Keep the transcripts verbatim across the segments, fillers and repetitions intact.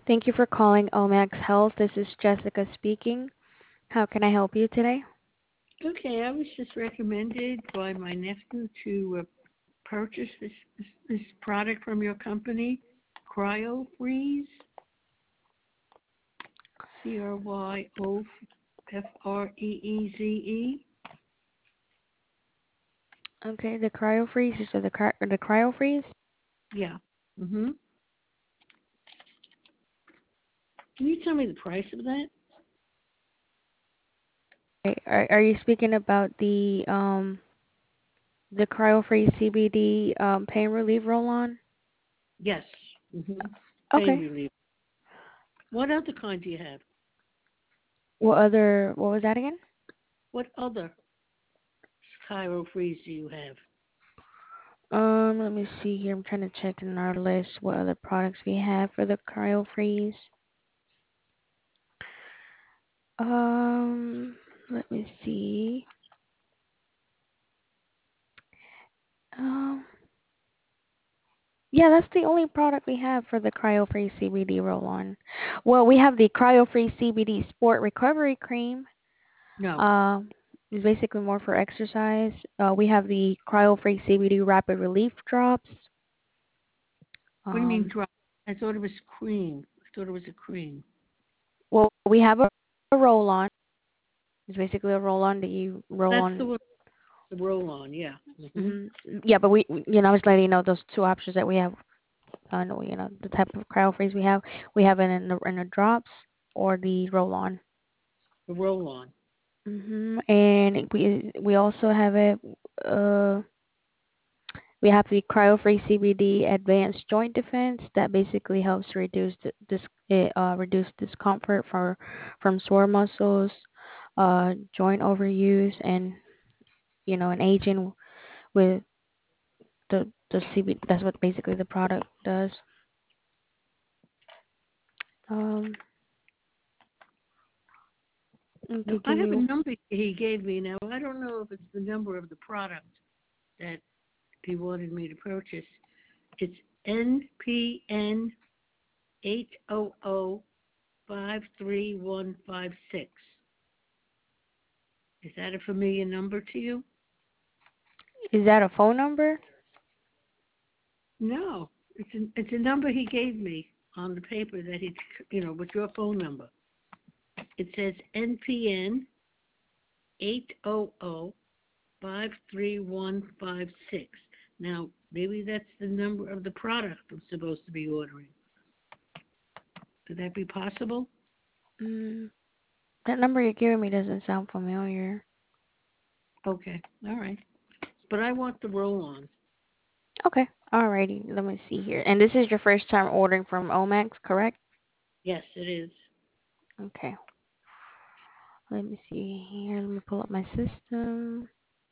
Thank you for calling Omax Health. This is Jessica speaking. How can I help you today? Okay, I was just recommended by my nephew to uh, purchase this, this this product from your company, Cryo Freeze, C R Y O F R E E Z E. Okay, the cryo freeze. You said the cry- the cryo freeze. Yeah. Mhm. Can you tell me the price of that? Okay, Are are you speaking about the um the cryo freeze C B D um pain relief roll on? Yes. Mhm. Pain Okay. relief. What other kind do you have? What other? What was that again? What other Cryo Freeze do you have? Um, let me see here. I'm trying to check in our list what other products we have for the cryo freeze. Um, let me see. Um. Yeah, that's the only product we have for the cryo-free C B D roll-on. Well, we have the cryo-free C B D Sport Recovery Cream. No. Um, it's basically more for exercise. Uh, we have the cryo-free C B D Rapid Relief Drops. What do you mean Um, drop? I thought it was cream. I thought it was a cream. well, we have a, a roll-on. It's basically a roll-on that you roll That's on. the one. The roll on. Yeah. Mhm. hmm Yeah, but we, you know, I was letting you know those two options that we have. Uh, no, you know, the type of cryo-freeze we have. We have it in the in the drops or the roll-on. The roll on. Mhm. And we we also have it. Uh, we have the cryo-free C B D Advanced Joint Defense that basically helps reduce the, dis it, uh reduce discomfort for from sore muscles, uh joint overuse, and you know an aging with the the C B D. That's what basically the product does. Um. Now, Okay. I Give have me. a number he gave me. Now, I don't know if it's the number of the product that he wanted me to purchase. It's N P N eight zero zero five three one five six. Is that a familiar number to you? Is that a phone number? No, it's a, it's a number he gave me on the paper that he, you know, with your phone number. It says N P N eight zero zero five three one five six. Now, maybe that's the number of the product I'm supposed to be ordering. Could that be possible? Mm, that number you're giving me doesn't sound familiar. Okay, all right. But I want the roll on. Okay. Alrighty. Let me see here. And this is your first time ordering from Omax, correct? Yes, it is. Okay. Let me see here. Let me pull up my system.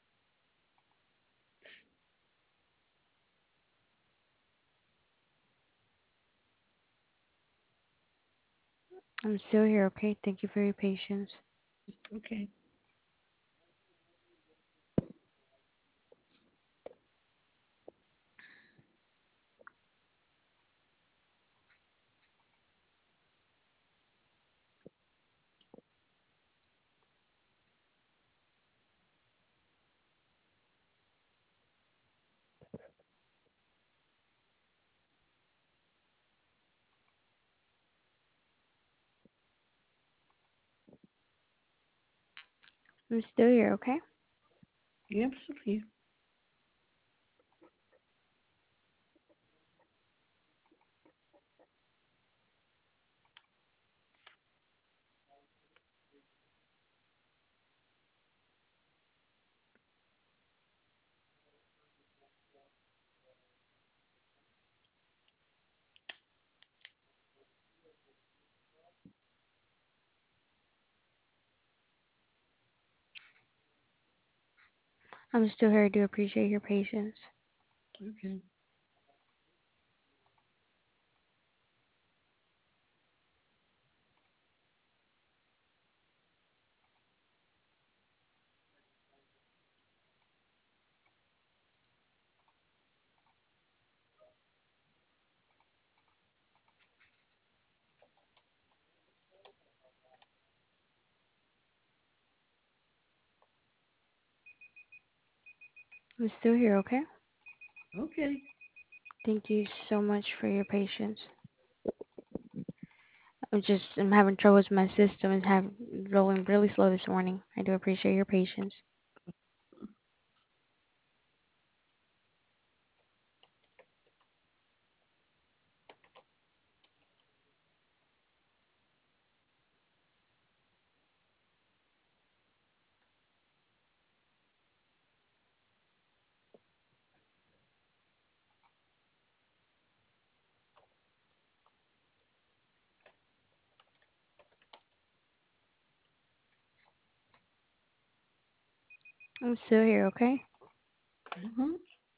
I'm still here, okay? Thank you for your patience. Okay. I'm still here, okay? Yep, Sophia. I'm still here. I do appreciate your patience. Okay. I'm still here, okay? Okay. Thank you so much for your patience. I'm just I'm having trouble with my system and have rolling really slow this morning. I do appreciate your patience. I'm still here, okay? hmm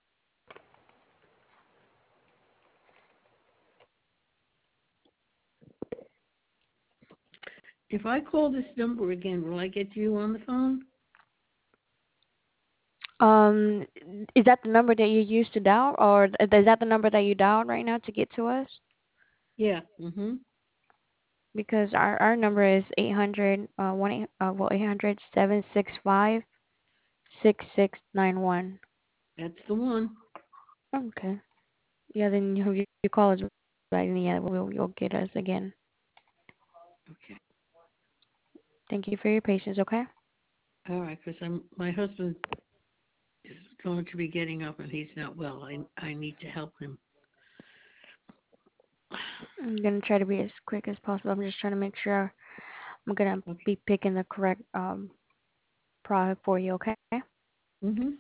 If I call this number again, will I get you on the phone? Um, is that the number that you used to dial, or is that the number that you dialed right now to get to us? Yeah. hmm Because our our number is eight hundred uh one eight uh well eight hundred seven six five six six nine one. That's the one. Okay. Yeah, then you you, you call us back, and yeah, we'll you'll get us again. Okay. Thank you for your patience, okay? All right, because I'm my husband is going to be getting up and he's not well. I I need to help him. I'm gonna try to be as quick as possible. I'm just trying to make sure I'm gonna Okay. be picking the correct um product for you, okay? hmm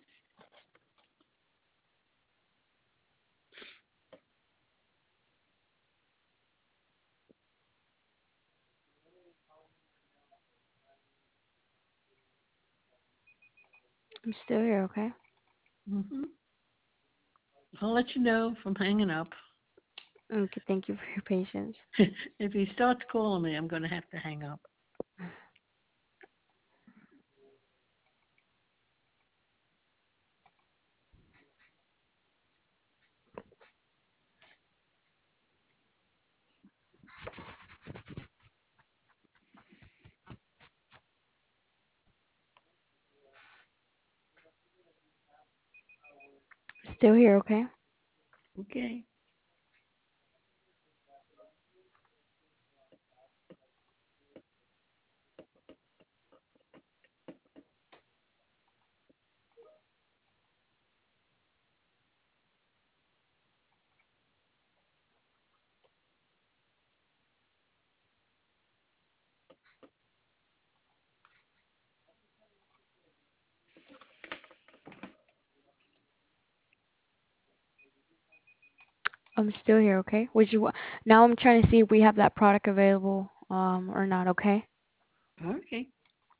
I'm still here, okay? hmm I'll let you know if I'm hanging up. Okay, thank you for your patience. If he starts calling me, I'm going to have to hang up. Still here, okay? Okay. I'm still here, okay? Would you wa- now I'm trying to see if we have that product available um or not, okay? Okay.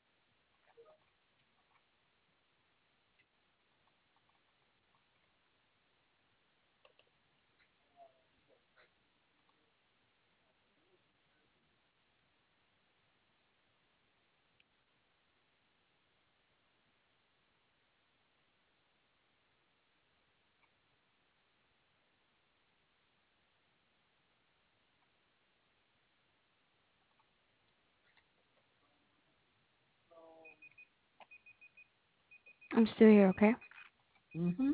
I'm still here, okay? hmm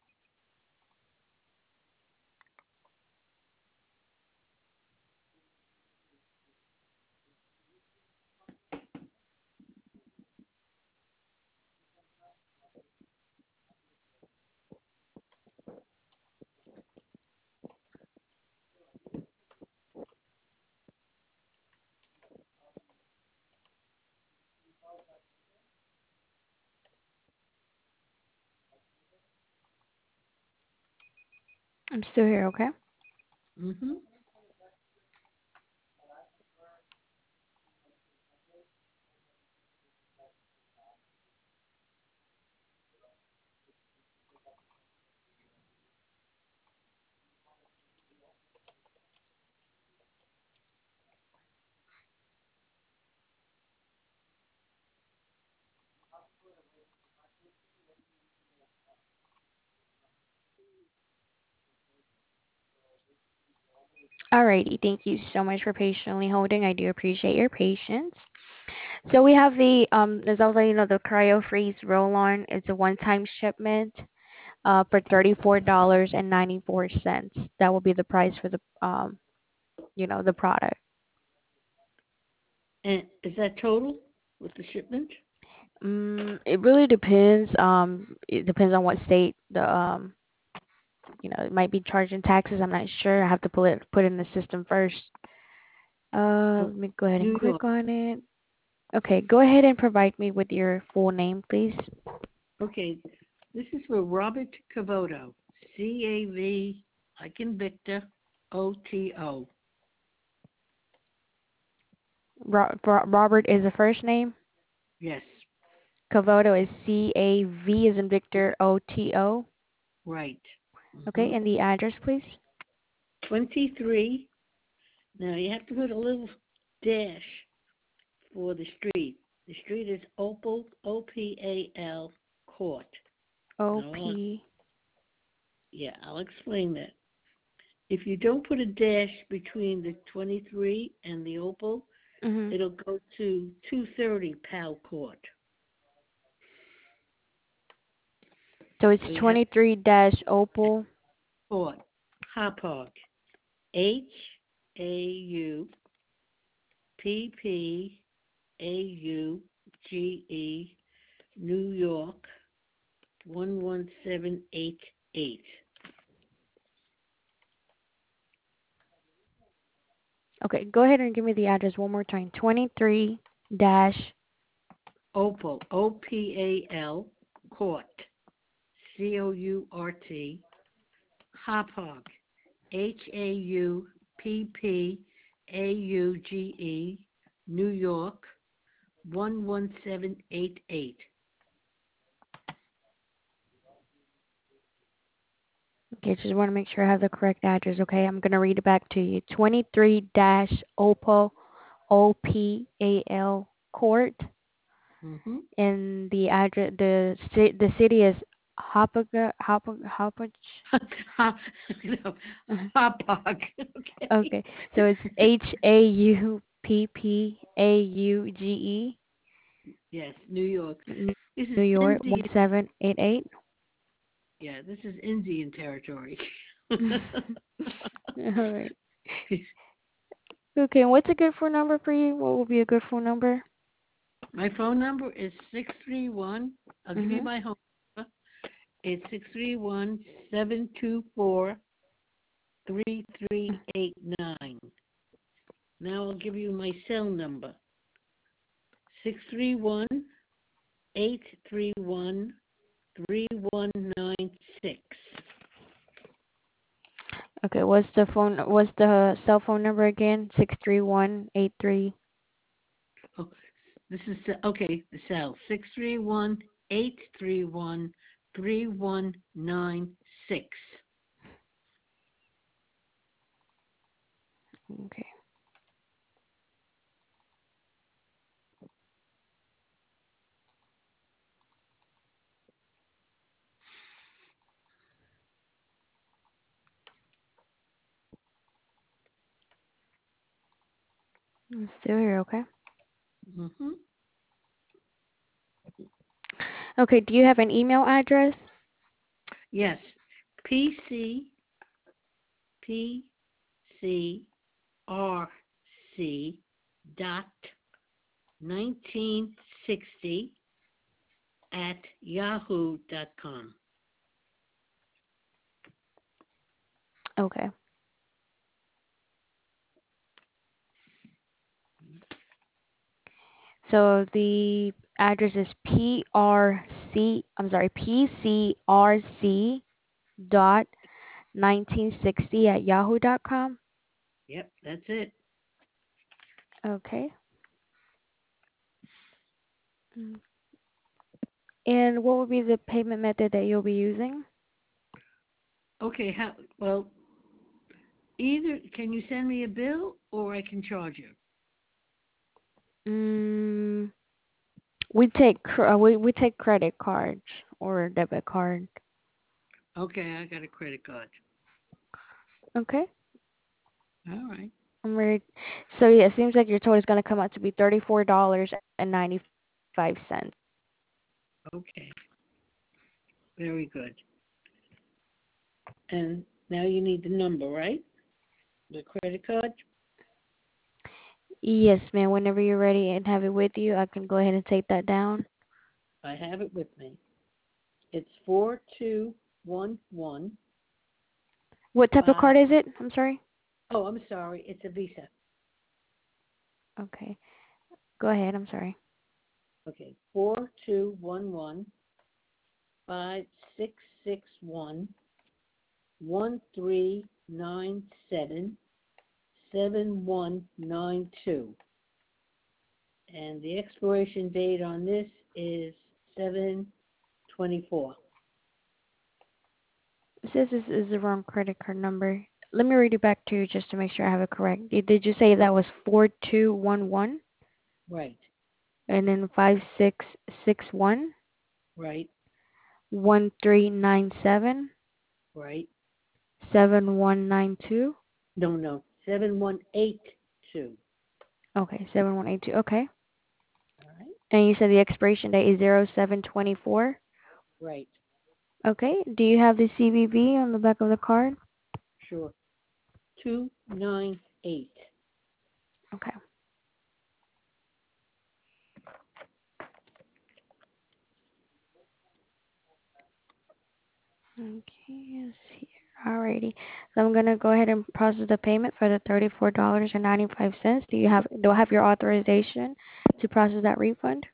I'm still here, okay? hmm Alrighty, thank you so much for patiently holding. I do appreciate your patience. So we have the um as I was letting you know, the cryo freeze roll on. It's a one time shipment. uh, for thirty-four dollars and ninety-four cents. That will be the price for the um, you know, the product. And is that total with the shipment? Mm, it really depends. Um, it depends on what state the um, you know, it might be charging taxes. I'm not sure. I have to pull it put it in the system first. Uh, Oh, let me go ahead and New York. click on it. Okay, go ahead and provide me with your full name, please. Okay, this is for Robert Cavoto. C A V, like in Victor, O T O. Ro- Ro- Robert is the first name. Yes, Cavoto is C A V as in Victor O T O. right. Okay, hmm and the address, please. twenty-three. Now you have to put a little dash for the street. The street is Opal, O P A L Court. O Now, I'll, P. yeah, I'll explain that. If you don't put a dash between the twenty-three and the Opal, Mhm. it'll go to two thirty Pal Court. So it's So you have twenty-three dash Opal. Court, Hauppauge, H A U P P A U G E, New York, one one seven eight eight. Okay, go ahead and give me the address one more time. twenty-three dash. Opal, O P A L, Court, C O U R T, Hauppauge, H A U P P A U G E, New York, one one seven eight eight. Okay, just want to make sure I have the correct address. Okay, I'm gonna read it back to you. twenty-three dash Opal, O P A L Court, Mm-hmm. and the address, the ci- the city is Hauppauge, Hauppauge, Hauppauge. no, Hauppauge. Okay. Okay, so it's H A U P P A U G E, Yes, New York. New This is York one Indian. seven eight eight. Yeah, this is Indian territory. All right. Okay, and what's a good phone number for you? What would be a good phone number? My phone number is six three one. I'll give you Mhm. my home number. It's six three one seven two four three three eight nine. Now I'll give you my cell number. Six three one eight three one three one nine six. Okay, what's the phone? What's the cell phone number again? Six three one eight three. Oh, this is the- okay. The cell six three one eight three one three one nine six. Okay. I'm still here. Okay. Mm-hmm. Okay. Do you have an email address? Yes, P C P C R C dot nineteen sixty at yahoo dot com. Okay. So the address is P R C. I'm sorry, P C R C dot nineteen sixty at yahoo dot com. Yep, that's it. Okay. Mm. And what would be the payment method that you'll be using? Okay, how, well, either can you send me a bill or I can charge you? Mm, we take cr- uh, we we take credit cards or debit card. Okay, I got a credit card. Okay. All right. I'm ready. So yeah, it seems like your total is gonna come out to be thirty-four dollars and ninety-five cents. Okay, very good. And now you need the number, right? The credit card? Yes, ma'am. Whenever you're ready and have it with you, I can go ahead and take that down. I have it with me. It's four two one one What type of five. card is it? I'm sorry. Oh, I'm sorry. It's a Visa. Okay. Go ahead. I'm sorry. Okay. Four two one one five six six one one three nine seven seven one nine two. And the expiration date on this is seven twenty-four. It says this is the wrong credit card number. Let me read it back to you just to make sure I have it correct. Did did you say that was four two one one Right, and then five six six one right, one three nine seven right. seven one nine two? No, no, seven one eight two. Okay, seven one eight two. Okay. All right, And you said the expiration date is zero seven twenty four. right, Okay. Do you have the C V V on the back of the card? sure. Two nine eight. Okay. Okay, let's see. Alrighty. So I'm gonna go ahead and process the payment for the thirty-four dollars and ninety-five cents. Do you have do I have your authorization to process that refund?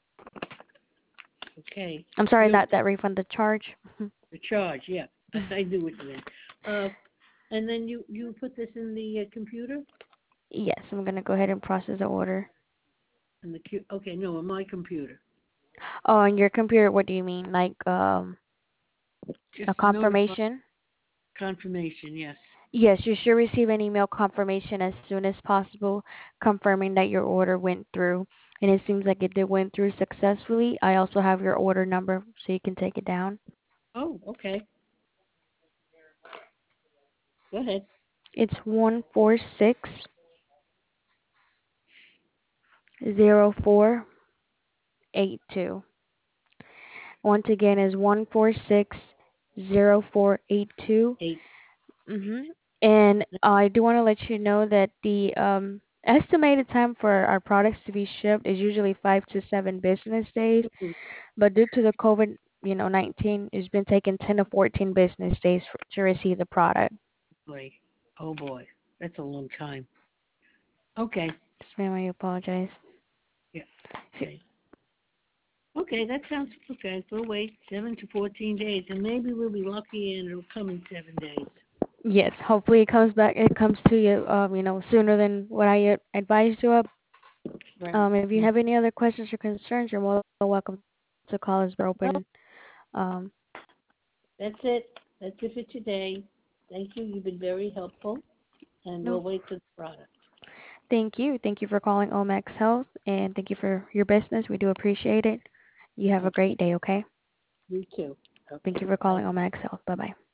Okay. I'm sorry, You not that refund, the charge. the charge, yeah. I knew what you meant. Uh, and then you you put this in the uh, computer. Yes, I'm gonna go ahead and process the order. And the cu- okay, no, on my computer. Oh, on your computer, what do you mean? Like um Just a to notify confirmation? confirmation. Yes. Yes, you should receive an email confirmation as soon as possible confirming that your order went through. And it seems like it did went through successfully. I also have your order number so you can take it down. Oh, okay. Go ahead. It's one four six zero four eight two. Once again is one four six zero four eight two. Eight. Mhm. And I do want to let you know that the um estimated time for our products to be shipped is usually five to seven business days, Ooh, but due to the COVID, you know, nineteen, it's been taking ten to fourteen business days for, to receive the product. boy. Oh boy. That's a long time. Okay. Yes, ma'am, I apologize. Yeah. Okay. Okay, that sounds okay. We'll wait seven to fourteen days, and maybe we'll be lucky and it'll come in seven days. Yes, hopefully it comes back. It comes to you, um, you know, sooner than what I uh, advised you of. Right. Um, if you Yeah. have any other questions or concerns, you're more than welcome to call us. We're No, open. Um, that's it. That's it for today. Thank you. You've been very helpful, and no, we'll wait for the product. thank you. Thank you for calling Omax Health, and thank you for your business. We do appreciate it. You have a Okay. great day. Okay. You too. Thank Okay. you for Bye. calling Omax Health. Bye bye.